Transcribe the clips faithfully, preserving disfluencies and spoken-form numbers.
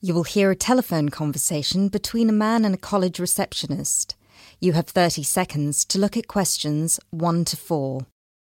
You will hear a telephone conversation between a man and a college receptionist. You have thirty seconds to look at questions one to four.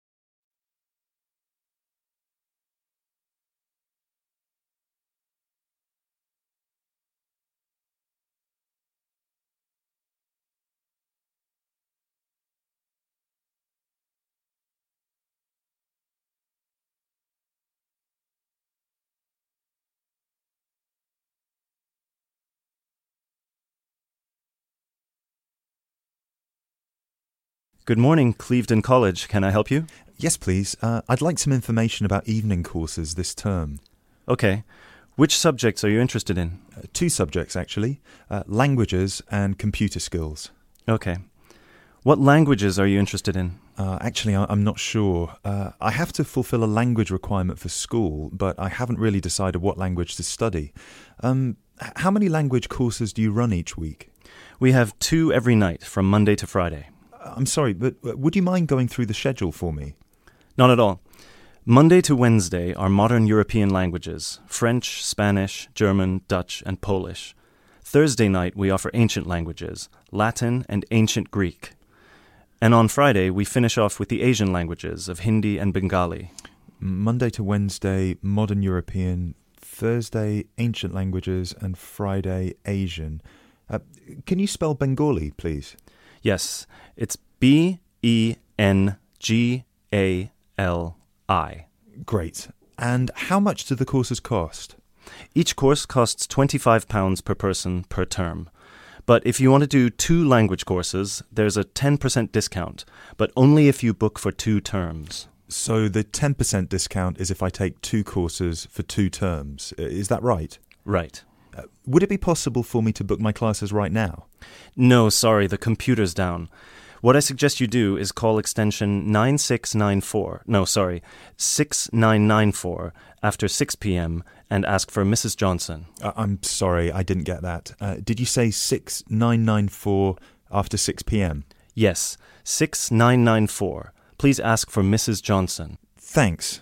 Good morning, Clevedon College. Can I help you? Yes, please. Uh, I'd like some information about evening courses this term. Okay. Which subjects are you interested in? Uh, two subjects, actually. Uh, languages and computer skills. Okay. What languages are you interested in? Uh, actually, I- I'm not sure. Uh, I have to fulfill a language requirement for school, but I haven't really decided what language to study. Um, h- how many language courses do you run each week? We have two every night from Monday to Friday. I'm sorry, but would you mind going through the schedule for me? Not at all. Monday to Wednesday are modern European languages, French, Spanish, German, Dutch, and Polish. Thursday night we offer ancient languages, Latin and ancient Greek. And on Friday we finish off with the Asian languages of Hindi and Bengali. Monday to Wednesday, modern European, Thursday, ancient languages, and Friday, Asian. Uh, can you spell Bengali, please? Yes, it's B E N G A L I. Great. And how much do the courses cost? Each course costs twenty-five pounds per person per term. But if you want to do two language courses, there's a ten percent discount, but only if you book for two terms. So the ten percent discount is if I take two courses for two terms. Is that right? Right. Uh, would it be possible for me to book my classes right now? No, sorry, the computer's down. What I suggest you do is call extension nine six nine four, no, sorry, six nine nine four after six p.m. and ask for Missus Johnson. Uh, I'm sorry, I didn't get that. Uh, did you say six nine nine four after six p.m.? Yes, six nine nine four. Please ask for Missus Johnson. Thanks.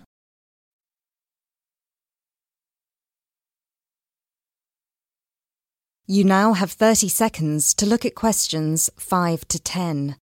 You now have thirty seconds to look at questions five to ten.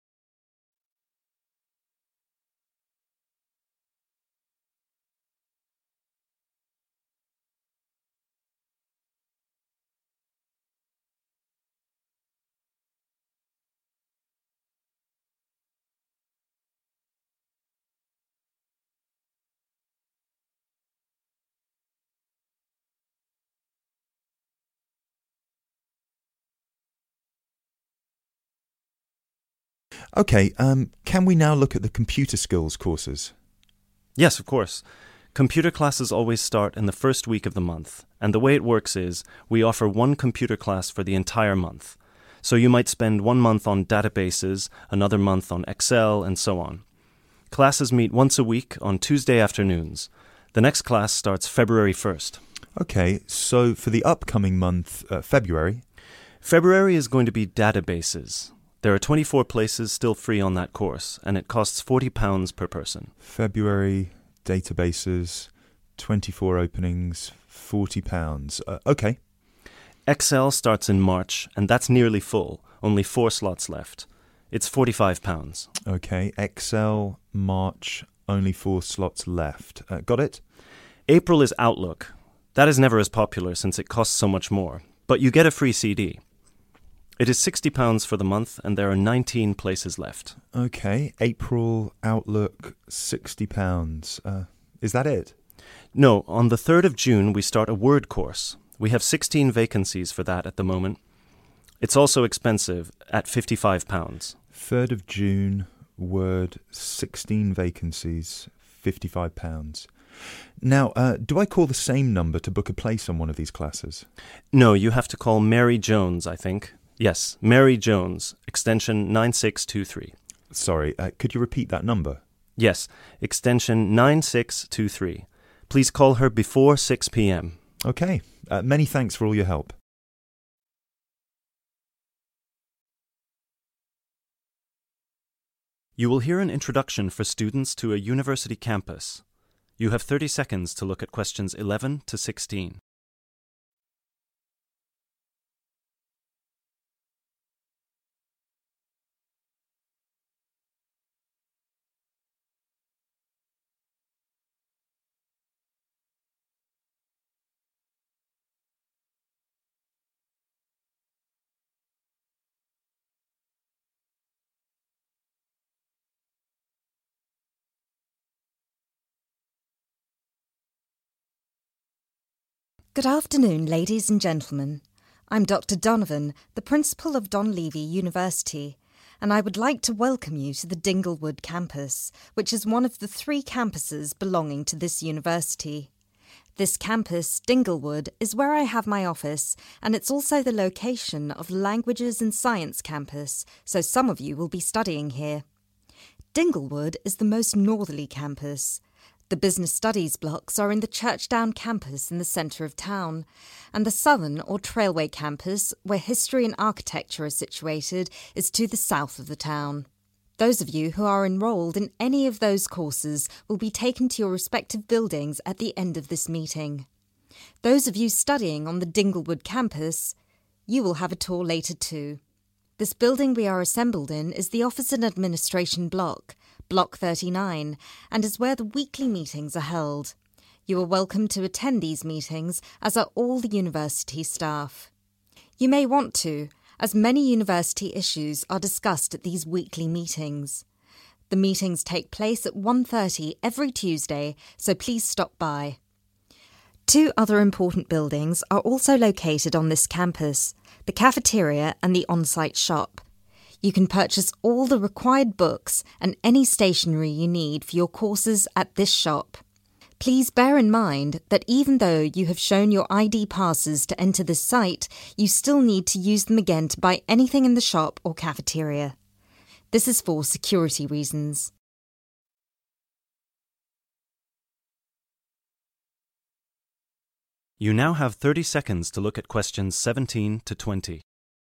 Okay, um, can we now look at the computer skills courses? Yes, of course. Computer classes always start in the first week of the month, and the way it works is we offer one computer class for the entire month. So you might spend one month on databases, another month on Excel, and so on. Classes meet once a week on Tuesday afternoons. The next class starts February first. Okay, so for the upcoming month, uh, February... February is going to be databases. There are twenty-four places still free on that course, and it costs forty pounds per person. February, databases, twenty-four openings, forty pounds. Uh, okay. Excel starts in March, and that's nearly full, only four slots left. It's forty-five pounds. Okay, Excel, March, only four slots left. Uh, got it? April is Outlook. That is never as popular since it costs so much more, but you get a free C D. It is sixty pounds for the month, and there are nineteen places left. Okay, April, Outlook, sixty pounds. Uh, is that it? No, on the third of June we start a Word course. We have sixteen vacancies for that at the moment. It's also expensive, at fifty-five pounds. third of June, Word, sixteen vacancies, fifty-five pounds. Now, uh, do I call the same number to book a place on one of these classes? No, you have to call Mary Jones, I think. Yes, Mary Jones, extension nine six two three. Sorry, uh, could you repeat that number? Yes, extension nine six two three. Please call her before six p.m. Okay, uh, many thanks for all your help. You will hear an introduction for students to a university campus. You have thirty seconds to look at questions eleven to sixteen. Good afternoon, ladies and gentlemen. I'm Doctor Donovan, the principal of Donlevy University, and I would like to welcome you to the Dinglewood campus, which is one of the three campuses belonging to this university. This campus, Dinglewood, is where I have my office, and it's also the location of the Languages and Science campus, so some of you will be studying here. Dinglewood is the most northerly campus. The Business Studies blocks are in the Churchdown campus in the centre of town, and the Southern or Trailway campus, where history and architecture are situated, is to the south of the town. Those of you who are enrolled in any of those courses will be taken to your respective buildings at the end of this meeting. Those of you studying on the Dinglewood campus, you will have a tour later too. This building we are assembled in is the Office and Administration Block, Block thirty-nine, and is where the weekly meetings are held. You are welcome to attend these meetings, as are all the university staff. You may want to, as many university issues are discussed at these weekly meetings. The meetings take place at one thirty every Tuesday, so please stop by. Two other important buildings are also located on this campus, the cafeteria and the on-site shop. You can purchase all the required books and any stationery you need for your courses at this shop. Please bear in mind that even though you have shown your I D passes to enter this site, you still need to use them again to buy anything in the shop or cafeteria. This is for security reasons. You now have thirty seconds to look at questions seventeen to twenty.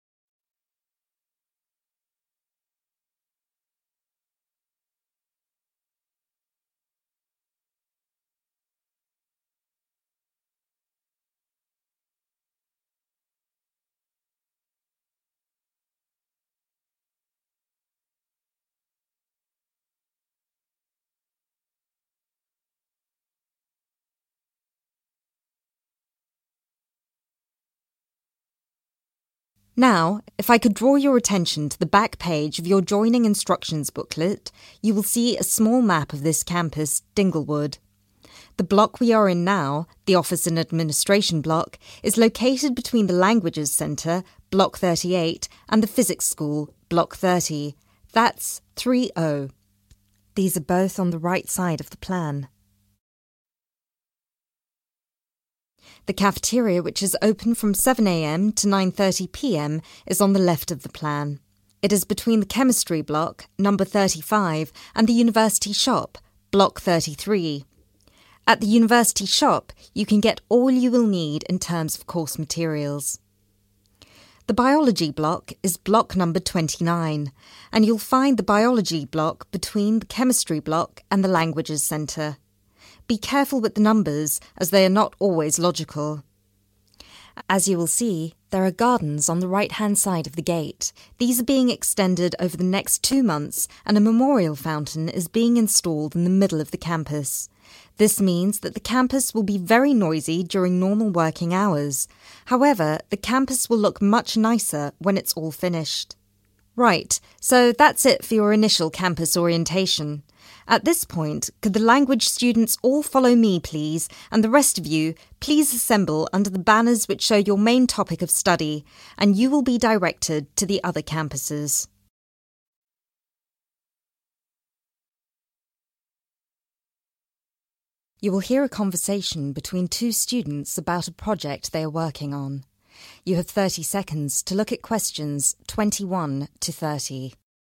Now, if I could draw your attention to the back page of your joining instructions booklet, you will see a small map of this campus, Dinglewood. The block we are in now, the Office and Administration block, is located between the Languages Centre, Block thirty-eight, and the Physics School, Block thirty. That's three oh. These are both on the right side of the plan. The cafeteria, which is open from seven a m to nine thirty p m, is on the left of the plan. It is between the Chemistry block, number thirty-five, and the University shop, block thirty-three. At the University shop, you can get all you will need in terms of course materials. The Biology block is block number twenty-nine, and you'll find the Biology block between the Chemistry block and the Languages Centre. Be careful with the numbers, as they are not always logical. As you will see, there are gardens on the right-hand side of the gate. These are being extended over the next two months, and a memorial fountain is being installed in the middle of the campus. This means that the campus will be very noisy during normal working hours. However, the campus will look much nicer when it's all finished. Right, so that's it for your initial campus orientation. At this point, could the language students all follow me, please, and the rest of you, please assemble under the banners which show your main topic of study, and you will be directed to the other campuses. You will hear a conversation between two students about a project they are working on. You have thirty seconds to look at questions twenty-one to thirty.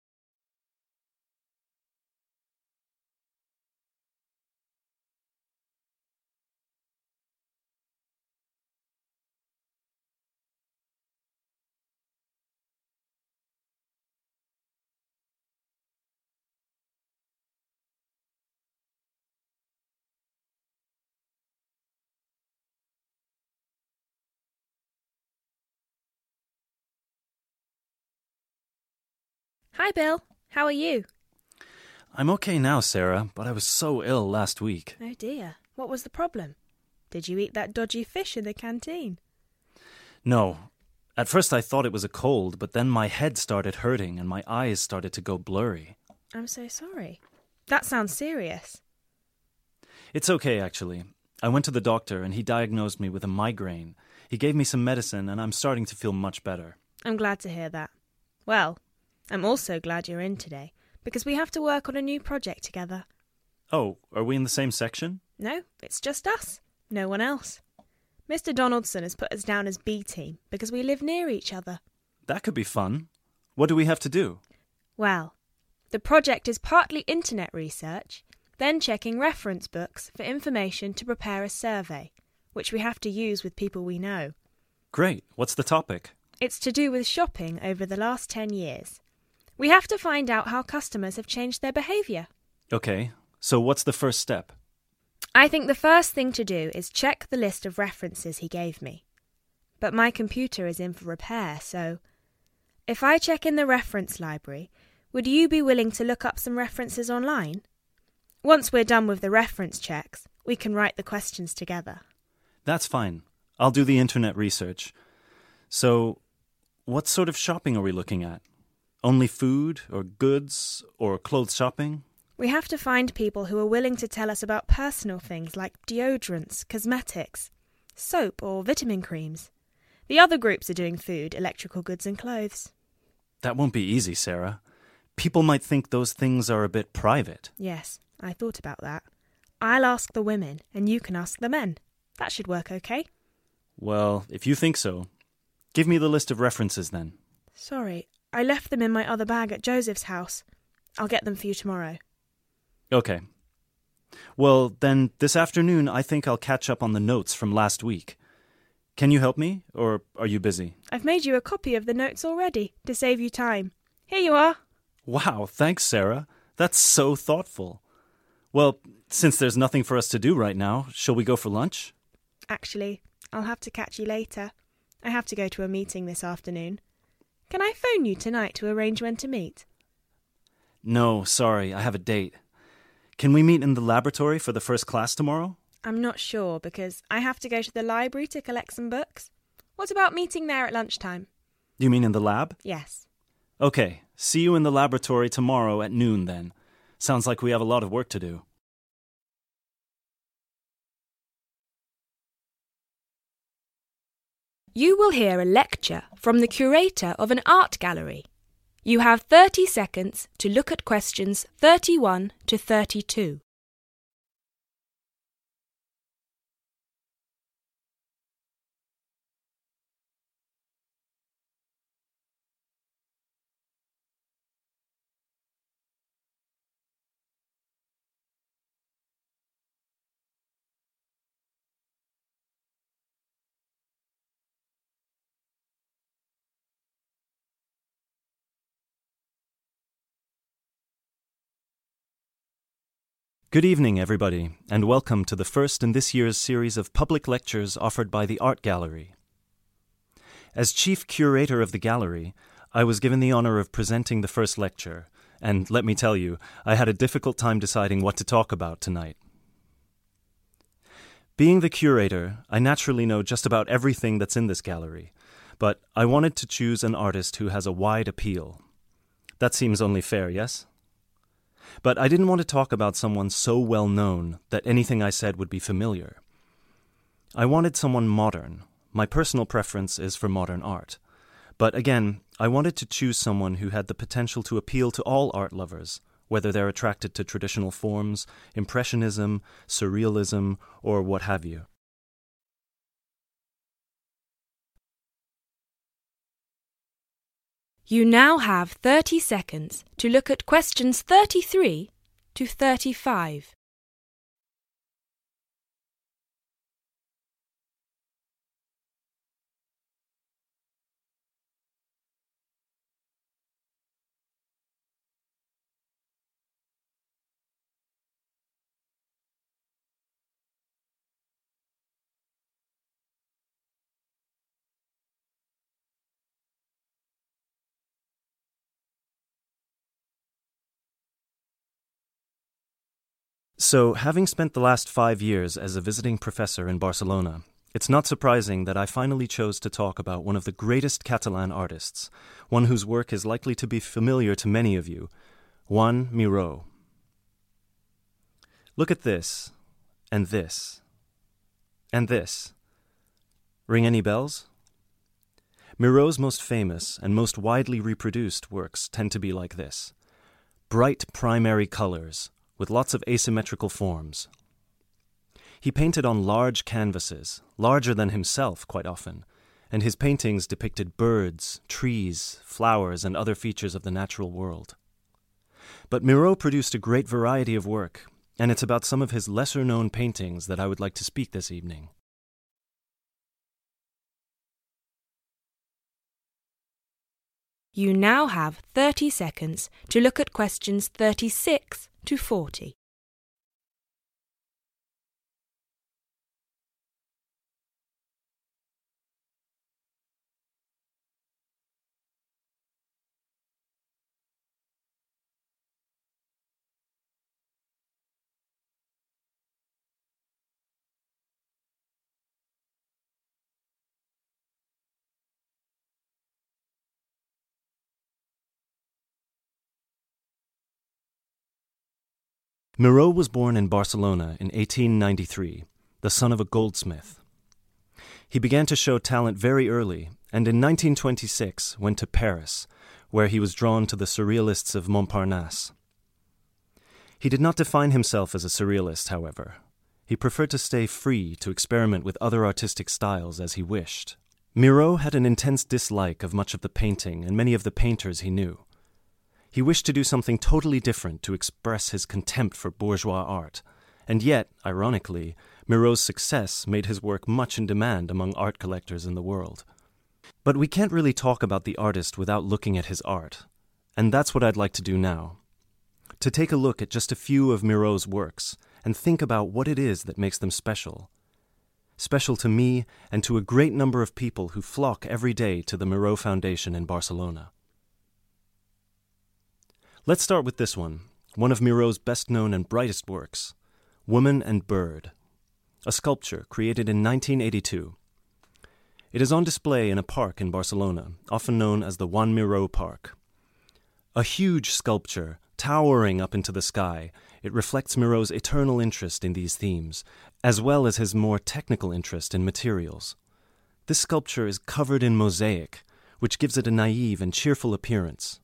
Hi, Bill. How are you? I'm okay now, Sarah, but I was so ill last week. Oh dear. What was the problem? Did you eat that dodgy fish in the canteen? No. At first I thought it was a cold, but then my head started hurting and my eyes started to go blurry. I'm so sorry. That sounds serious. It's okay, actually. I went to the doctor and he diagnosed me with a migraine. He gave me some medicine and I'm starting to feel much better. I'm glad to hear that. Well, I'm also glad you're in today, because we have to work on a new project together. Oh, are we in the same section? No, it's just us. No one else. Mister Donaldson has put us down as B team because we live near each other. That could be fun. What do we have to do? Well, the project is partly internet research, then checking reference books for information to prepare a survey, which we have to use with people we know. Great. What's the topic? It's to do with shopping over the last ten years. We have to find out how customers have changed their behaviour. Okay, so what's the first step? I think the first thing to do is check the list of references he gave me. But my computer is in for repair, so if I check in the reference library, would you be willing to look up some references online? Once we're done with the reference checks, we can write the questions together. That's fine. I'll do the internet research. So, what sort of shopping are we looking at? Only food or goods or clothes shopping? We have to find people who are willing to tell us about personal things like deodorants, cosmetics, soap or vitamin creams. The other groups are doing food, electrical goods and clothes. That won't be easy, Sarah. People might think those things are a bit private. Yes, I thought about that. I'll ask the women and you can ask the men. That should work okay. Well, if you think so, give me the list of references then. Sorry, I left them in my other bag at Joseph's house. I'll get them for you tomorrow. Okay. Well, then this afternoon I think I'll catch up on the notes from last week. Can you help me, or are you busy? I've made you a copy of the notes already, to save you time. Here you are. Wow, thanks, Sarah. That's so thoughtful. Well, since there's nothing for us to do right now, shall we go for lunch? Actually, I'll have to catch you later. I have to go to a meeting this afternoon. Can I phone you tonight to arrange when to meet? No, sorry, I have a date. Can we meet in the laboratory for the first class tomorrow? I'm not sure, because I have to go to the library to collect some books. What about meeting there at lunchtime? You mean in the lab? Yes. Okay, see you in the laboratory tomorrow at noon then. Sounds like we have a lot of work to do. You will hear a lecture from the curator of an art gallery. You have thirty seconds to look at questions thirty-one to thirty-two. Good evening, everybody, and welcome to the first in this year's series of public lectures offered by the Art Gallery. As chief curator of the gallery, I was given the honor of presenting the first lecture, and let me tell you, I had a difficult time deciding what to talk about tonight. Being the curator, I naturally know just about everything that's in this gallery, but I wanted to choose an artist who has a wide appeal. That seems only fair, yes? But I didn't want to talk about someone so well known that anything I said would be familiar. I wanted someone modern. My personal preference is for modern art. But again, I wanted to choose someone who had the potential to appeal to all art lovers, whether they're attracted to traditional forms, impressionism, surrealism, or what have you. You now have thirty seconds to look at questions thirty-three to thirty-five. So, having spent the last five years as a visiting professor in Barcelona, it's not surprising that I finally chose to talk about one of the greatest Catalan artists, one whose work is likely to be familiar to many of you, Joan Miró. Look at this, and this, And this. Ring any bells? Miraut's most famous and most widely reproduced works tend to be like this. Bright primary colors with lots of asymmetrical forms. He painted on large canvases, larger than himself quite often, and his paintings depicted birds, trees, flowers, and other features of the natural world. But Miraut produced a great variety of work, and it's about some of his lesser-known paintings that I would like to speak this evening. You now have thirty seconds to look at questions thirty-six to forty. Miraut was born in Barcelona in eighteen ninety-three, the son of a goldsmith. He began to show talent very early, and in nineteen twenty-six went to Paris, where he was drawn to the surrealists of Montparnasse. He did not define himself as a surrealist, however. He preferred to stay free to experiment with other artistic styles as he wished. Miraut had an intense dislike of much of the painting and many of the painters he knew. He wished to do something totally different to express his contempt for bourgeois art, and yet, ironically, Miraut's success made his work much in demand among art collectors in the world. But we can't really talk about the artist without looking at his art, and that's what I'd like to do now. To take a look at just a few of Miraut's works and think about what it is that makes them special. Special to me and to a great number of people who flock every day to the Miraut Foundation in Barcelona. Let's start with this one, one of Miraut's best-known and brightest works, Woman and Bird, a sculpture created in nineteen eighty-two. It is on display in a park in Barcelona, often known as the Joan Miró Park. A huge sculpture, towering up into the sky, it reflects Miraut's eternal interest in these themes, as well as his more technical interest in materials. This sculpture is covered in mosaic, which gives it a naive and cheerful appearance.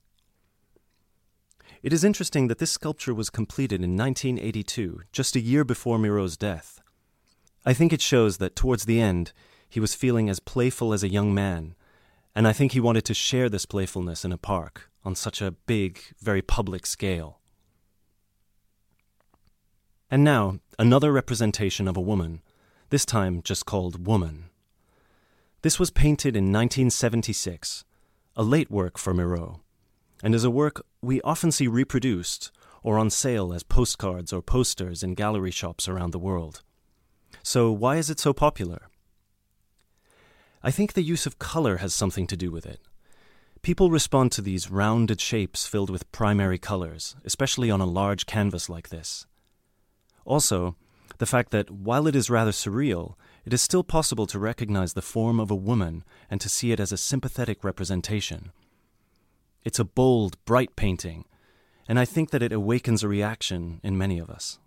It is interesting that this sculpture was completed in nineteen eighty-two, just a year before Miraut's death. I think it shows that towards the end, he was feeling as playful as a young man, and I think he wanted to share this playfulness in a park on such a big, very public scale. And now, another representation of a woman, this time just called Woman. This was painted in nineteen seventy-six, a late work for Miraut, and is a work we often see reproduced or on sale as postcards or posters in gallery shops around the world. So why is it so popular? I think the use of color has something to do with it. People respond to these rounded shapes filled with primary colors, especially on a large canvas like this. Also, the fact that while it is rather surreal, it is still possible to recognize the form of a woman and to see it as a sympathetic representation. It's a bold, bright painting, and I think that it awakens a reaction in many of us.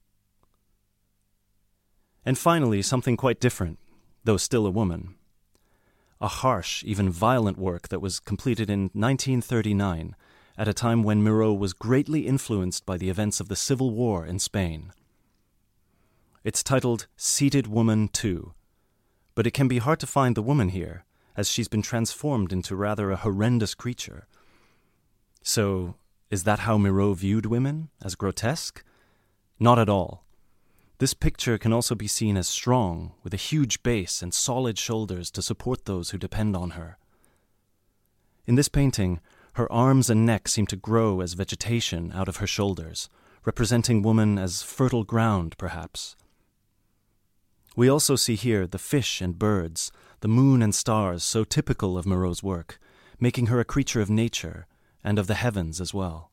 And finally, something quite different, though still a woman. A harsh, even violent work that was completed in nineteen thirty-nine, at a time when Miraut was greatly influenced by the events of the Civil War in Spain. It's titled Seated Woman two, but it can be hard to find the woman here, as she's been transformed into rather a horrendous creature. So, is that how Miraut viewed women, as grotesque? Not at all. This picture can also be seen as strong, with a huge base and solid shoulders to support those who depend on her. In this painting, her arms and neck seem to grow as vegetation out of her shoulders, representing woman as fertile ground, perhaps. We also see here the fish and birds, the moon and stars so typical of Miraut's work, making her a creature of nature, and of the heavens as well.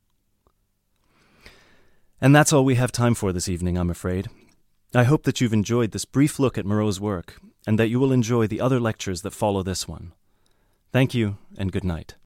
And that's all we have time for this evening, I'm afraid. I hope that you've enjoyed this brief look at Miraut's work, and that you will enjoy the other lectures that follow this one. Thank you, and good night.